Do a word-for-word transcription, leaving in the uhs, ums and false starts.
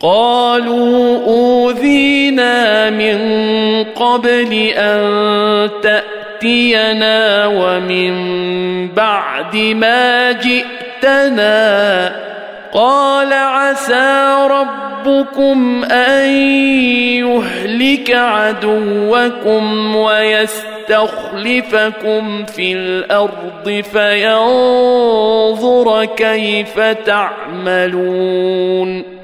قالوا أوذينا من قبل أن تأتينا ومن بعد ما جئتنا قال عسى ربكم أن يهلك عدوكم ويستخلفكم في الأرض فينظر كيف تعملون